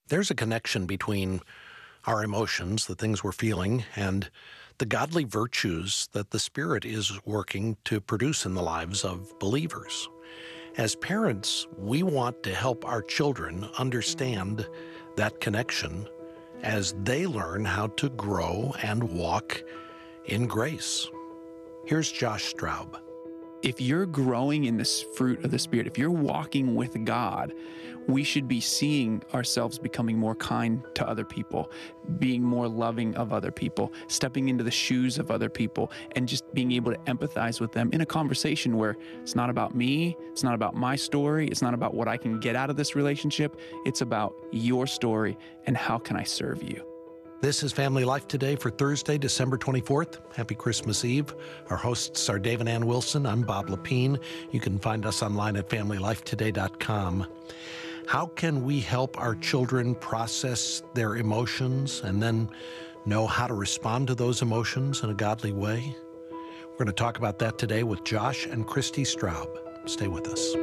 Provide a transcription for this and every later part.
There's a connection between our emotions, the things we're feeling, and the godly virtues that the Spirit is working to produce in the lives of believers. As parents, we want to help our children understand that connection as they learn how to grow and walk in grace. Here's Josh Straub. If you're growing in this fruit of the Spirit, if you're walking with God, we should be seeing ourselves becoming more kind to other people, being more loving of other people, stepping into the shoes of other people, and just being able to empathize with them in a conversation where it's not about me, it's not about my story, it's not about what I can get out of this relationship, it's about your story and how can I serve you. This is Family Life Today for Thursday, December 24th. Happy Christmas Eve. Our hosts are Dave and Ann Wilson. I'm Bob Lepine. You can find us online at FamilyLifeToday.com. How can we help our children process their emotions and then know how to respond to those emotions in a godly way? We're going to talk about that today with Josh and Christy Straub. Stay with us.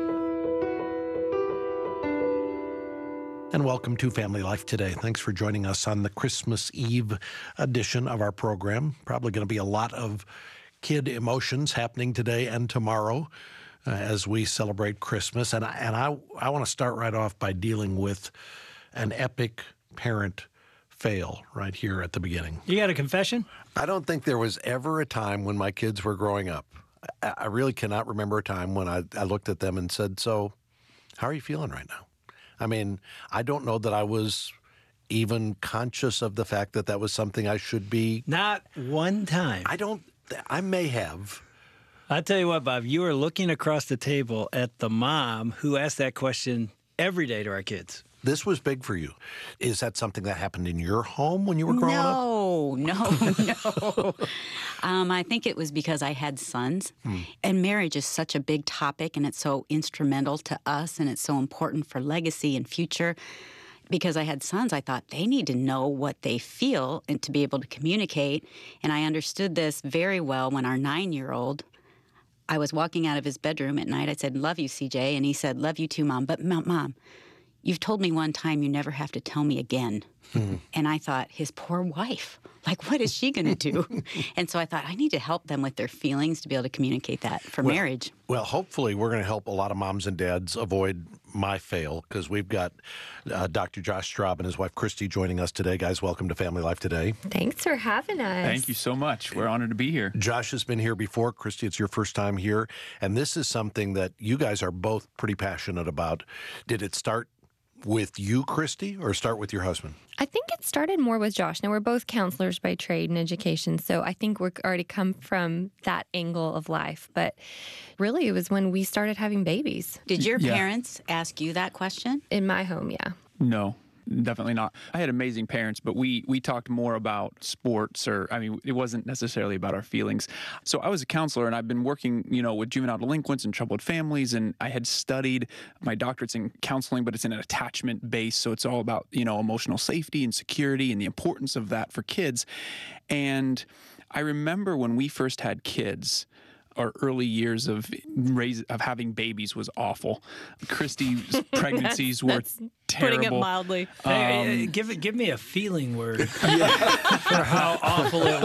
And welcome to Family Life Today. Thanks for joining us on the Christmas Eve edition of our program. Probably going to be a lot of kid emotions happening today and tomorrow as we celebrate Christmas. And I want to start right off by dealing with an epic parent fail right here at the beginning. You got a confession? I don't think there was ever a time when my kids were growing up. I really cannot remember a time when I looked at them and said, "So, how are you feeling right now?" I mean, I don't know that I was even conscious of the fact that that was something I should be. Not one time. I may have. I tell you what, Bob, you are looking across the table at the mom who asked that question every day to our kids. This was big for you. Is that something that happened in your home when you were growing up? No. I think it was because I had sons. And marriage is such a big topic, and it's so instrumental to us, and it's so important for legacy and future. Because I had sons, I thought they need to know what they feel and to be able to communicate. And I understood this very well when our 9-year-old, I was walking out of his bedroom at night. I said, "Love you, CJ." And he said, "Love you too, Mom. But Mom, you've told me one time you never have to tell me again." And I thought, his poor wife, like, what is she going to do? And so I thought, I need to help them with their feelings to be able to communicate that for marriage. Well, hopefully we're going to help a lot of moms and dads avoid my fail, because we've got Dr. Josh Straub and his wife Christy joining us today. Guys, welcome to Family Life Today. Thanks for having us. Thank you so much. We're honored to be here. Josh has been here before. Christy, it's your first time here. And this is something that you guys are both pretty passionate about. Did it start with you, Christy, or start with your husband? I think it started more with Josh. Now, we're both counselors by trade and education, so I think we're already come from that angle of life. But really, it was when we started having babies. Did your parents ask you that question? In my home, yeah. No. Definitely not. I had amazing parents, but we talked more about sports, it wasn't necessarily about our feelings. So I was a counselor, and I've been working, with juvenile delinquents and troubled families, and I had studied, my doctorate's in counseling, but it's in an attachment base, so it's all about, emotional safety and security and the importance of that for kids. And I remember when we first had kids, our early years of having babies was awful. Christy's pregnancies were terrible. Putting it mildly. Give me a feeling word for how awful it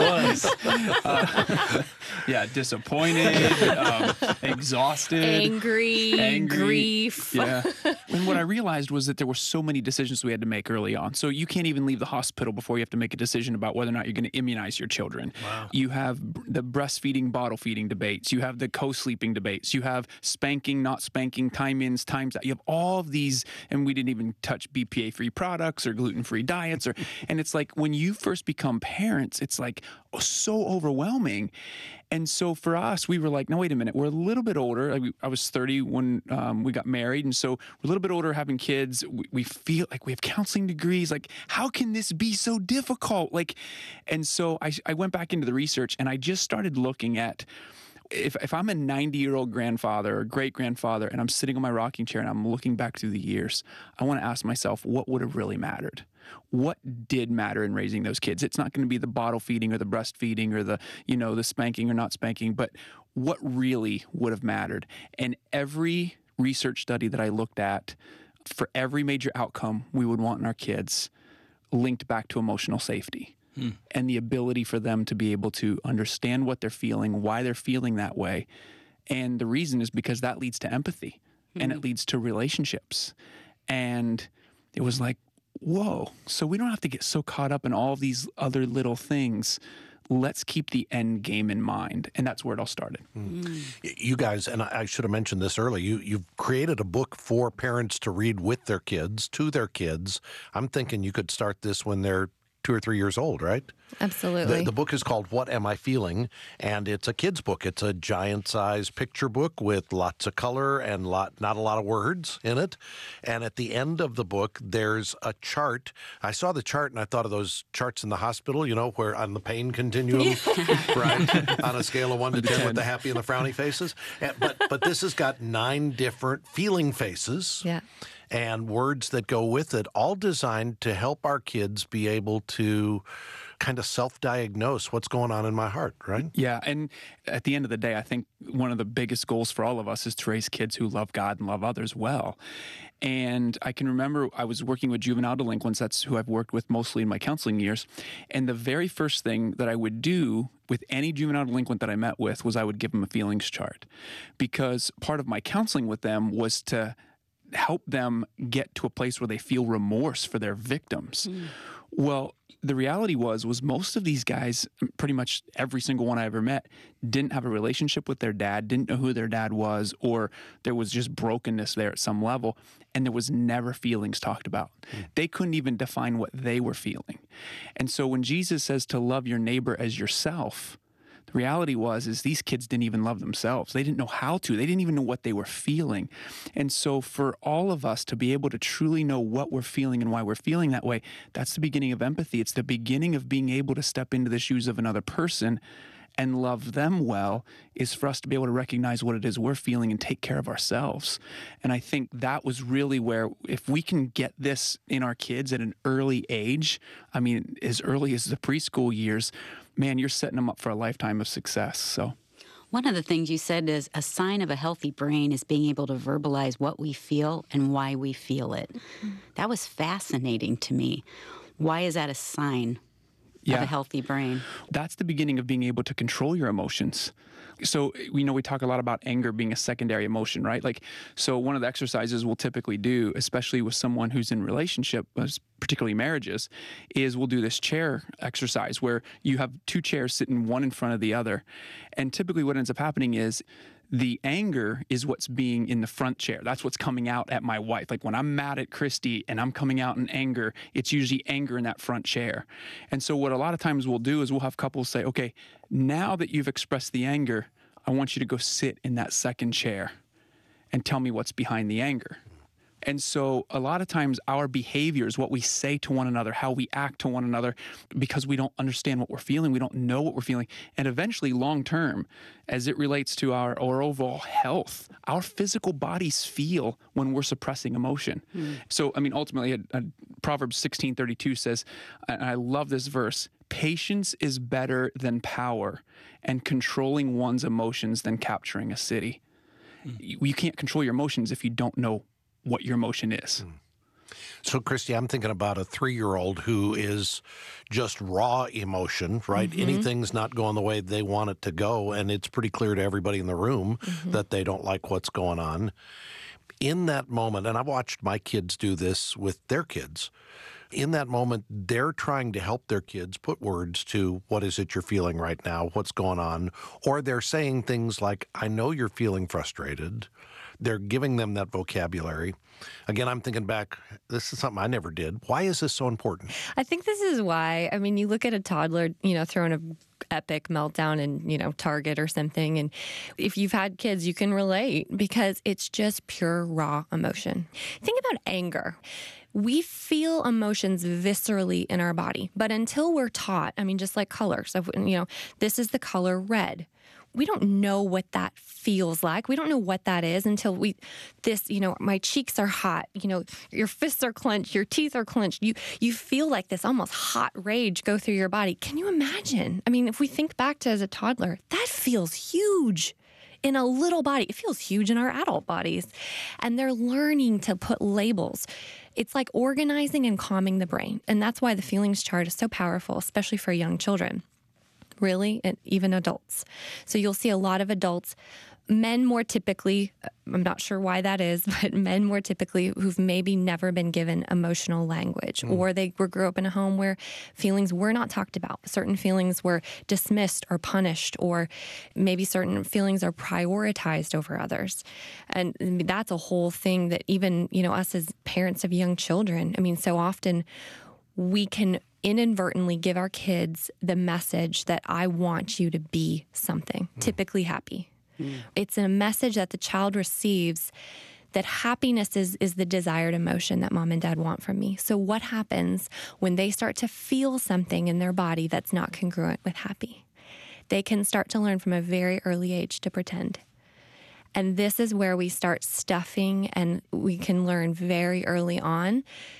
was. Disappointed, exhausted, angry, grief. Yeah. And what I realized was that there were so many decisions we had to make early on. So you can't even leave the hospital before you have to make a decision about whether or not you're going to immunize your children. Wow. You have the breastfeeding, bottle feeding debates. You have the co-sleeping debates. You have spanking, not spanking, time ins, times out. You have all of these, and we didn't even touch BPA-free products or gluten-free diets. And it's like when you first become parents, it's like so overwhelming. And so for us, we were like, no, wait a minute. We're a little bit older. I was 30 when we got married. And so we're a little bit older having kids. We feel like we have counseling degrees. Like, how can this be so difficult? And so I went back into the research, and I just started looking at, if I'm a 90-year-old grandfather or great-grandfather and I'm sitting on my rocking chair and I'm looking back through the years, I want to ask myself, what would have really mattered? What did matter in raising those kids? It's not going to be the bottle feeding or the breastfeeding or the spanking or not spanking, but what really would have mattered? And every research study that I looked at for every major outcome we would want in our kids linked back to emotional safety and the ability for them to be able to understand what they're feeling, why they're feeling that way. And the reason is because that leads to empathy and it leads to relationships. And it was like, whoa, so we don't have to get so caught up in all of these other little things. Let's keep the end game in mind. And that's where it all started. You guys, and I should have mentioned this early, you've created a book for parents to read with their kids, to their kids. I'm thinking you could start this when they're 2 or 3 years old, right? Absolutely. The book is called What Am I Feeling? And it's a kid's book. It's a giant-sized picture book with lots of color and not a lot of words in it. And at the end of the book, there's a chart. I saw the chart and I thought of those charts in the hospital, where on the pain continuum, right? On a scale of 1 to 10 with the happy and the frowny faces. But this has got 9 different feeling faces. Yeah. And words that go with it, all designed to help our kids be able to kind of self-diagnose what's going on in my heart, right? Yeah, and at the end of the day, I think one of the biggest goals for all of us is to raise kids who love God and love others well. And I can remember I was working with juvenile delinquents. That's who I've worked with mostly in my counseling years. And the very first thing that I would do with any juvenile delinquent that I met with was I would give them a feelings chart. Because part of my counseling with them was to help them get to a place where they feel remorse for their victims. Well, the reality was most of these guys, pretty much every single one I ever met, didn't have a relationship with their dad, didn't know who their dad was, or there was just brokenness there at some level, and there was never feelings talked about. They couldn't even define what they were feeling. And so when Jesus says to love your neighbor as yourself, the reality is these kids didn't even love themselves. They didn't know how to. They didn't even know what they were feeling. And so for all of us to be able to truly know what we're feeling and why we're feeling that way, that's the beginning of empathy. It's the beginning of being able to step into the shoes of another person and love them well, is for us to be able to recognize what it is we're feeling and take care of ourselves. And I think that was really where, if we can get this in our kids at an early age, I mean, as early as the preschool years, man, you're setting them up for a lifetime of success. So one of the things you said is a sign of a healthy brain is being able to verbalize what we feel and why we feel it. That was fascinating to me. Why is that a sign of a healthy brain? That's the beginning of being able to control your emotions. So, we talk a lot about anger being a secondary emotion, right? So one of the exercises we'll typically do, especially with someone who's in relationship, particularly marriages, is we'll do this chair exercise where you have 2 chairs sitting one in front of the other. And typically what ends up happening is the anger is what's being in the front chair. That's what's coming out at my wife. Like when I'm mad at Christy and I'm coming out in anger, it's usually anger in that front chair. And so what a lot of times we'll do is we'll have couples say, okay, now that you've expressed the anger, I want you to go sit in that second chair and tell me what's behind the anger. And so a lot of times our behaviors, what we say to one another, how we act to one another, because we don't understand what we're feeling, we don't know what we're feeling. And eventually long term, as it relates to our overall health, our physical bodies feel when we're suppressing emotion. So, ultimately, Proverbs 16:32 says, and I love this verse, patience is better than power, and controlling one's emotions than capturing a city. You can't control your emotions if you don't know what your emotion is. So, Christy, I'm thinking about a 3-year-old who is just raw emotion, right? Anything's not going the way they want it to go, and it's pretty clear to everybody in the room that they don't like what's going on. In that moment, and I've watched my kids do this with their kids, in that moment, they're trying to help their kids put words to what is it you're feeling right now, what's going on, or they're saying things like, I know you're feeling frustrated. They're giving them that vocabulary. Again, I'm thinking back, this is something I never did. Why is this so important? I think this is why. You look at a toddler, throwing an epic meltdown in, Target or something. And if you've had kids, you can relate because it's just pure raw emotion. Think about anger. We feel emotions viscerally in our body, but until we're taught, just like colors, this is the color red. We don't know what that feels like. We don't know what that is until my cheeks are hot, your fists are clenched, your teeth are clenched. You feel like this almost hot rage go through your body. Can you imagine? If we think back to as a toddler, that feels huge. in a little body. It feels huge in our adult bodies. And they're learning to put labels. It's like organizing and calming the brain. And that's why the feelings chart is so powerful, especially for young children, really, and even adults. So you'll see a lot of adults, men more typically, I'm not sure why that is, but men more typically who've maybe never been given emotional language, or they grew up in a home where feelings were not talked about. Certain feelings were dismissed or punished, or maybe certain feelings are prioritized over others. And that's a whole thing that even, us as parents of young children, so often we can inadvertently give our kids the message that I want you to be something, typically happy. It's a message that the child receives that happiness is the desired emotion that mom and dad want from me. So what happens when they start to feel something in their body that's not congruent with happy? They can start to learn from a very early age to pretend. And this is where we start stuffing, and we can learn very early on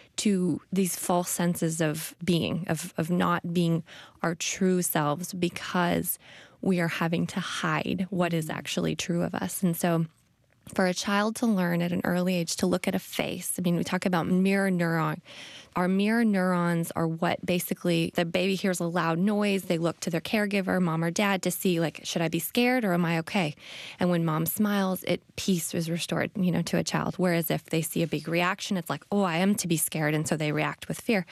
to these false senses of being, of not being our true selves, because we are having to hide what is actually true of us. And so for a child to learn at an early age to look at a face, we talk about mirror neuron. Our mirror neurons are what basically, the baby hears a loud noise, they look to their caregiver, mom or dad, to see, should I be scared or am I okay? And when mom smiles, peace is restored, to a child. Whereas if they see a big reaction, it's like, oh, I am to be scared. And so they react with fear.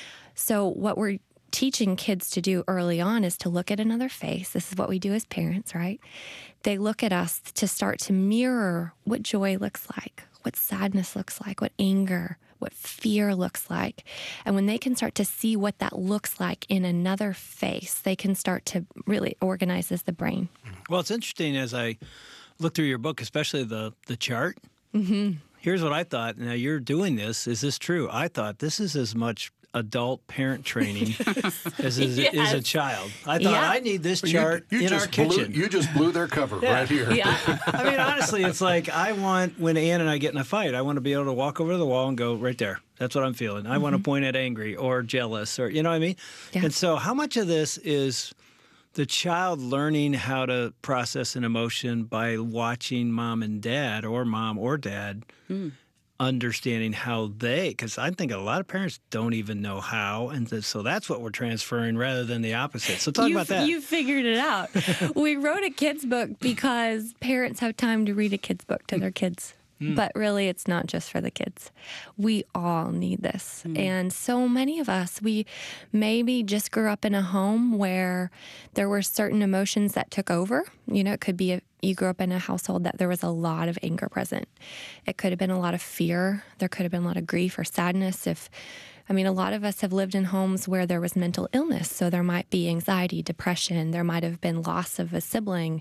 So what we're teaching kids to do early on is to look at another face. This is what we do as parents, right? They look at us to start to mirror what joy looks like, what sadness looks like, what anger, what fear looks like. And when they can start to see what that looks like in another face, they can start to really organize as the brain. Well, it's interesting as I look through your book, especially the chart. Mm-hmm. Here's what I thought. Now, you're doing this. Is this true? I thought this is as much adult parent training as is a child. I thought, I need this chart in our kitchen. You just blew their cover right here. Yeah. Honestly, it's like I want, when Ann and I get in a fight, I want to be able to walk over to the wall and go, right there. That's what I'm feeling. I want to point at angry or jealous, or, you know what I mean? Yeah. And so how much of this is the child learning how to process an emotion by watching mom and dad, or mom or dad, understanding how because I think a lot of parents don't even know how, and so that's what we're transferring rather than the opposite. So talk about that. You figured it out. We wrote a kid's book because parents have time to read a kid's book to their kids. But really, it's not just for the kids. We all need this. And so many of us, we maybe just grew up in a home where there were certain emotions that took over. It could be you grew up in a household that there was a lot of anger present. It could have been a lot of fear. There could have been a lot of grief or sadness. A lot of us have lived in homes where there was mental illness. So there might be anxiety, depression. There might have been loss of a sibling.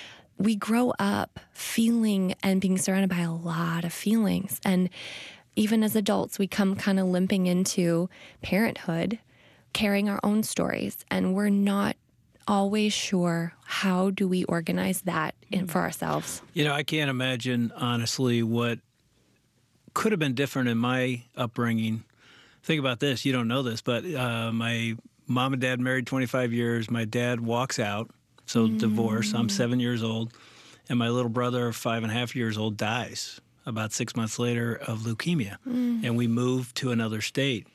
We grow up feeling and being surrounded by a lot of feelings. And even as adults, we come kind of limping into parenthood, carrying our own stories. And we're not always sure, how do we organize that for ourselves? I can't imagine, honestly, what could have been different in my upbringing. Think about this. You don't know this, but my mom and dad married 25 years. My dad walks out. So divorce, I'm 7 years old, and my little brother, 5.5 years old, dies about 6 months later of leukemia, and we moved to another state.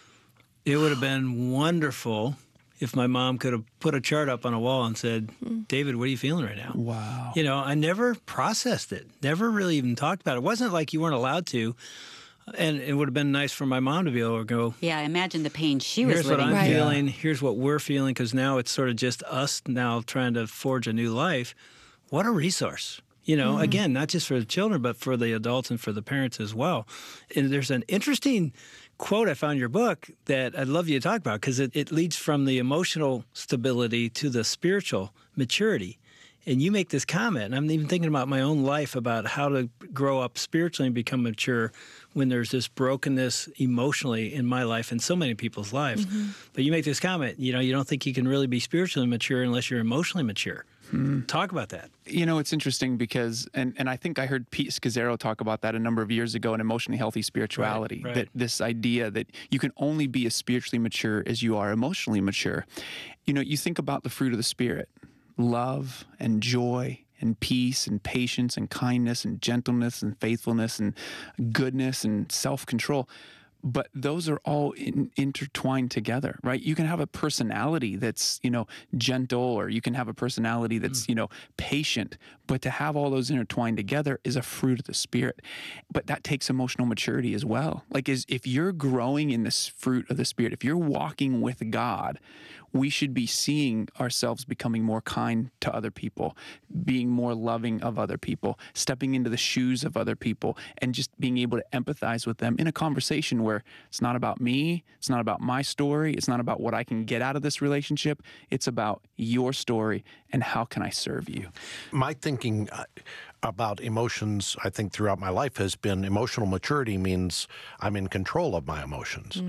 It would have been wonderful if my mom could have put a chart up on a wall and said, David, what are you feeling right now? Wow. I never processed it, never really even talked about it. It wasn't like you weren't allowed to. And it would have been nice for my mom to be able to go, yeah, imagine the pain she was here's living what I'm through. feeling, here's what we're feeling, because now it's sort of just us now trying to forge a new life. What a resource. Again, not just for the children, but for the adults and for the parents as well. And there's an interesting quote I found in your book that I'd love you to talk about, because it leads from the emotional stability to the spiritual maturity. And you make this comment, and I'm even thinking about my own life, about how to grow up spiritually and become mature when there's this brokenness emotionally in my life and so many people's lives. But you make this comment, you don't think you can really be spiritually mature unless you're emotionally mature. Talk about that. It's interesting because, and I think I heard Pete Scazzaro talk about that a number of years ago in Emotionally Healthy Spirituality, right. That this idea that you can only be as spiritually mature as you are emotionally mature. You think about the fruit of the Spirit, love and joy and peace and patience and kindness and gentleness and faithfulness and goodness and self-control. But those are all intertwined together, right? You can have a personality that's, gentle, or you can have a personality that's, patient. But to have all those intertwined together is a fruit of the Spirit. But that takes emotional maturity as well. Like, if you're growing in this fruit of the Spirit, if you're walking with God, we should be seeing ourselves becoming more kind to other people, being more loving of other people, stepping into the shoes of other people, and just being able to empathize with them in a conversation where it's not about me, it's not about my story, it's not about what I can get out of this relationship, it's about your story and how can I serve you. My thinking about emotions, I think, throughout my life has been emotional maturity means I'm in control of my emotions.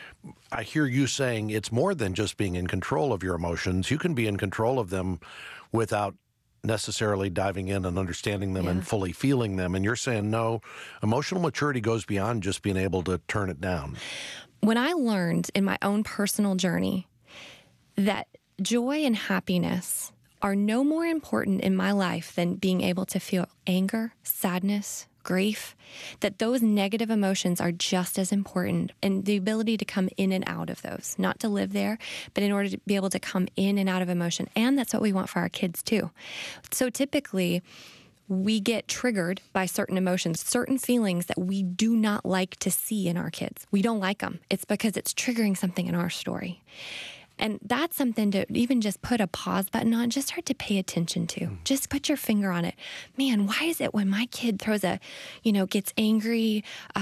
I hear you saying it's more than just being in control of your emotions. You can be in control of them without necessarily diving in and understanding them and fully feeling them. And you're saying, no, emotional maturity goes beyond just being able to turn it down. When I learned in my own personal journey that joy and happiness are no more important in my life than being able to feel anger, sadness, grief, that those negative emotions are just as important, and the ability to come in and out of those, not to live there, but in order to be able to come in and out of emotion. And that's what we want for our kids too. So typically, we get triggered by certain emotions, certain feelings that we do not like to see in our kids. We don't like them. It's because it's triggering something in our story. And that's something to even just put a pause button on, just start to pay attention to. Just put your finger on it. Man, why is it when my kid throws gets angry,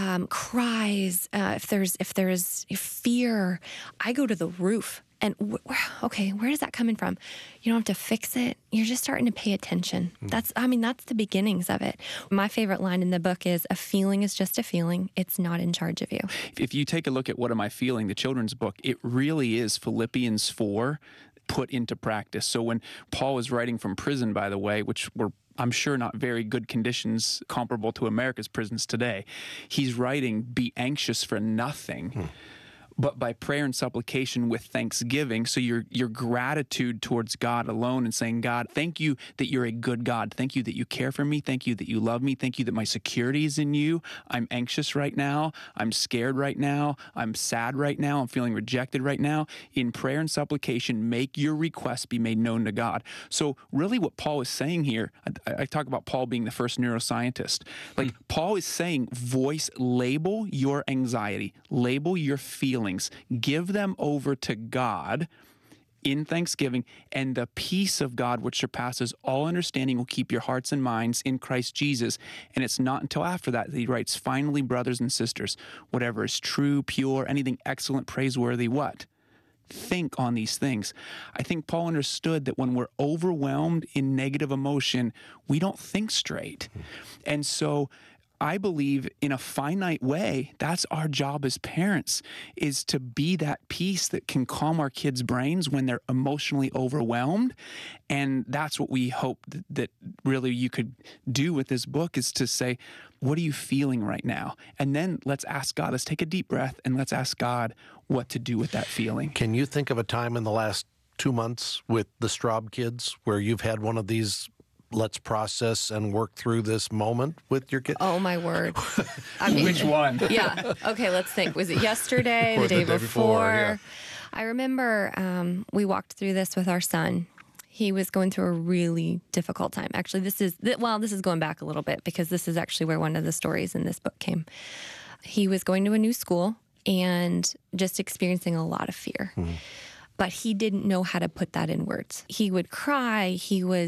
cries, if there's fear, I go to the roof. And where is that coming from? You don't have to fix it. You're just starting to pay attention. That's the beginnings of it. My favorite line in the book is, a feeling is just a feeling. It's not in charge of you. If you take a look at What Am I Feeling, the children's book, it really is Philippians 4 put into practice. So when Paul was writing from prison, by the way, which were, I'm sure, not very good conditions comparable to America's prisons today, he's writing, be anxious for nothing. But by prayer and supplication with thanksgiving, so your gratitude towards God alone, and saying, God, thank you that you're a good God. Thank you that you care for me. Thank you that you love me. Thank you that my security is in you. I'm anxious right now. I'm scared right now. I'm sad right now. I'm feeling rejected right now. In prayer and supplication, make your requests be made known to God. So really what Paul is saying here, I talk about Paul being the first neuroscientist. Like Paul is saying, label your anxiety, label your feelings, give them over to God in thanksgiving, and the peace of God, which surpasses all understanding, will keep your hearts and minds in Christ Jesus. And it's not until after that he writes, finally, brothers and sisters, whatever is true, pure, anything excellent, praiseworthy, what? Think on these things. I think Paul understood that when we're overwhelmed in negative emotion, we don't think straight. And so I believe in a finite way, that's our job as parents, is to be that peace that can calm our kids' brains when they're emotionally overwhelmed. And that's what we hope that really you could do with this book, is to say, what are you feeling right now? And then let's ask God, let's take a deep breath and let's ask God what to do with that feeling. Can you think of a time in the last 2 months with the Straub kids where you've had one of these let's process and work through this moment with your kid? Oh, my word. Which one? Yeah. Okay, let's think. Was it yesterday, the day before? Yeah. I remember we walked through this with our son. He was going through a really difficult time. Actually, this is going back a little bit, because this is actually where one of the stories in this book came. He was going to a new school and just experiencing a lot of fear. But he didn't know how to put that in words. He would cry.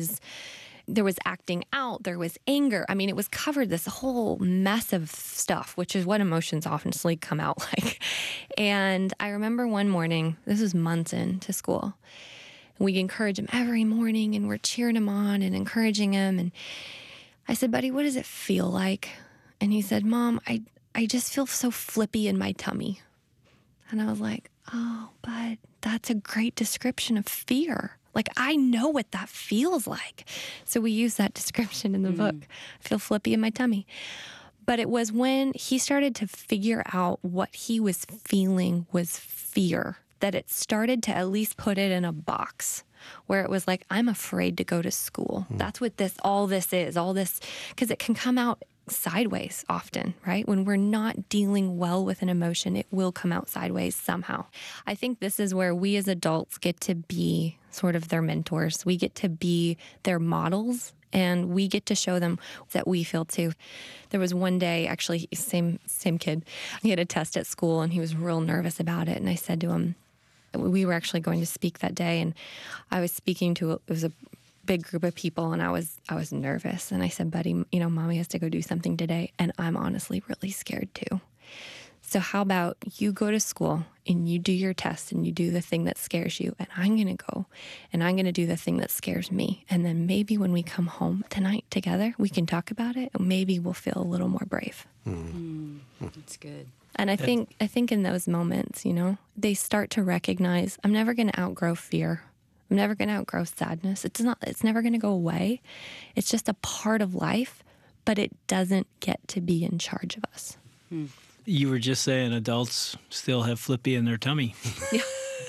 There was acting out, there was anger. I mean, it was covered, this whole mess of stuff, which is what emotions obviously come out like. And I remember one morning, this was months into school, we encourage him every morning, and we're cheering him on and encouraging him. And I said, buddy, what does it feel like? And he said, Mom, I just feel so flippy in my tummy. And I was like, oh, but that's a great description of fear. Like, I know what that feels like. So we use that description in the book. I feel flippy in my tummy. But it was when he started to figure out what he was feeling was fear, that it started to at least put it in a box. where it was like, I'm afraid to go to school. That's what all this is, because it can come out sideways often, right? When we're not dealing well with an emotion, it will come out sideways somehow. I think this is where we as adults get to be sort of their mentors. We get to be their models, and we get to show them that we feel too. There was one day, actually, same kid. He had a test at school, and he was real nervous about it. And I said to him, we were actually going to speak that day, and I was speaking to, it was a big group of people, and I was nervous. And I said, buddy, Mommy has to go do something today, and I'm honestly really scared too. So how about you go to school and you do your test and you do the thing that scares you, and I'm going to go and I'm going to do the thing that scares me. And then maybe when we come home tonight together, we can talk about it, and maybe we'll feel a little more brave. That's good. And I think in those moments, they start to recognize, I'm never going to outgrow fear. I'm never going to outgrow sadness. It's never going to go away. It's just a part of life, but it doesn't get to be in charge of us. You were just saying adults still have Flippy in their tummy. Yeah.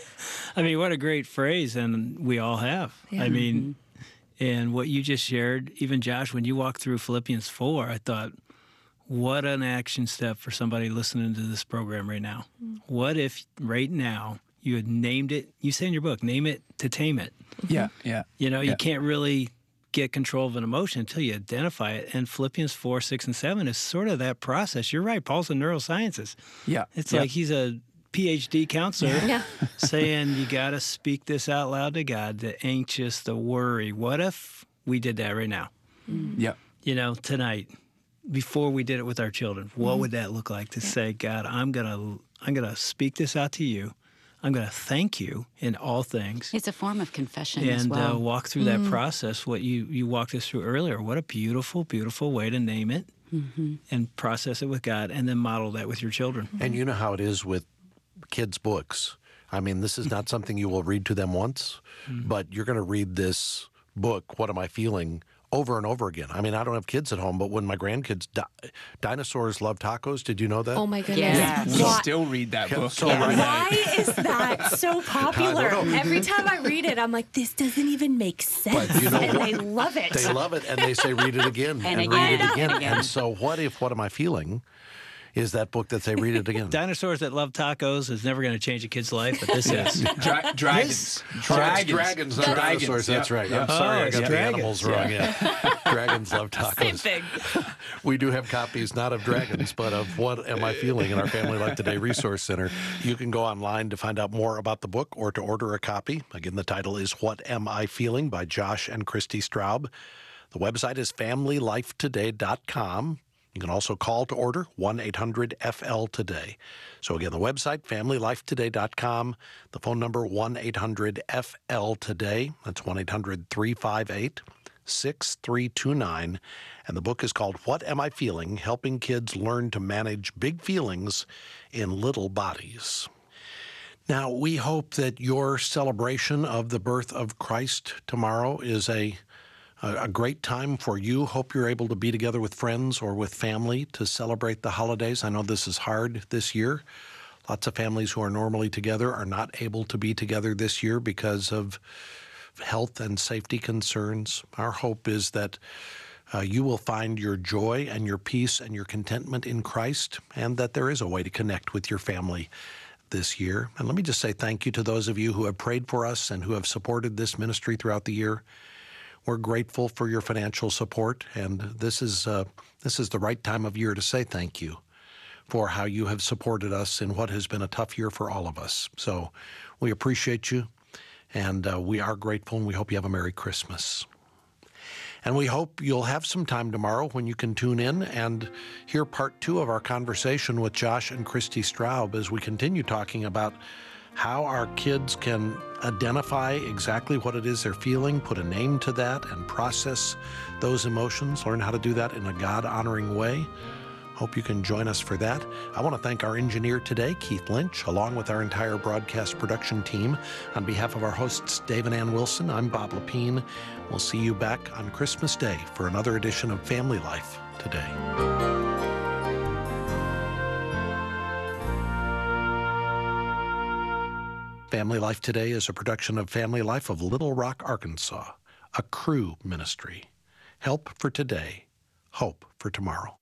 I mean, what a great phrase, and we all have. Yeah. I mean, and what you just shared, even Josh, when you walked through Philippians 4, I thought, what an action step for somebody listening to this program right now. What if right now you had named it, you say in your book, name it to tame it. Yeah. You can't really get control of an emotion until you identify it. And Philippians 4, 6, and 7 is sort of that process. You're right, Paul's in neurosciences. Yeah. It's like he's a PhD counselor Yeah. saying you got to speak this out loud to God, the anxious, the worry. What if we did that right now? Yeah. Tonight, before we did it with our children, what would that look like to say, God, I'm gonna speak this out to you. I'm going to thank you in all things. It's a form of confession as And well. walk through that process, what you walked us through earlier. What a beautiful, beautiful way to name it and process it with God, and then model that with your children. And you know how it is with kids' books. I mean, this is not something you will read to them once, but you're going to read this book, What Am I Feeling, over and over again. I mean, I don't have kids at home, but when my grandkids, dinosaurs love tacos. Did you know that? Oh my goodness. Yeah. We still read that book. So every right. night. Why is that so popular? know. Every time I read it, I'm like, this doesn't even make sense. But you know and what? they love it. They love it, and they say, read it again, And again, read it again. and again. And so what if What Am I Feeling is that book that they read it again? Dinosaurs that love tacos is never going to change a kid's life, but this is. Dragons. Dragons, not dinosaurs. That's right. I'm sorry, I it's got the dragons, animals wrong. Yeah. Dragons love tacos. Same thing. We do have copies, not of dragons, but of What Am I Feeling in our Family Life Today Resource Center. You can go online to find out more about the book or to order a copy. Again, the title is What Am I Feeling by Josh and Christy Straub. The website is familylifetoday.com. You can also call to order 1-800-FL-TODAY. So again, the website, familylifetoday.com. The phone number, 1-800-FL-TODAY. That's 1-800-358-6329. And the book is called What Am I Feeling? Helping Kids Learn to Manage Big Feelings in Little Bodies. Now, we hope that your celebration of the birth of Christ tomorrow is a great time for you. Hope you're able to be together with friends or with family to celebrate the holidays. I know this is hard this year. Lots of families who are normally together are not able to be together this year because of health and safety concerns. Our hope is that you will find your joy and your peace and your contentment in Christ, and that there is a way to connect with your family this year. And let me just say thank you to those of you who have prayed for us and who have supported this ministry throughout the year. We're grateful for your financial support, and this is the right time of year to say thank you for how you have supported us in what has been a tough year for all of us. So we appreciate you, and we are grateful, and we hope you have a Merry Christmas. And we hope you'll have some time tomorrow when you can tune in and hear part 2 of our conversation with Josh and Christy Straub as we continue talking about how our kids can identify exactly what it is they're feeling, put a name to that, and process those emotions, learn how to do that in a God-honoring way. Hope you can join us for that. I want to thank our engineer today, Keith Lynch, along with our entire broadcast production team. On behalf of our hosts, Dave and Ann Wilson, I'm Bob Lepine. We'll see you back on Christmas Day for another edition of Family Life Today. Family Life Today is a production of Family Life of Little Rock, Arkansas, a Cru ministry. Help for today, hope for tomorrow.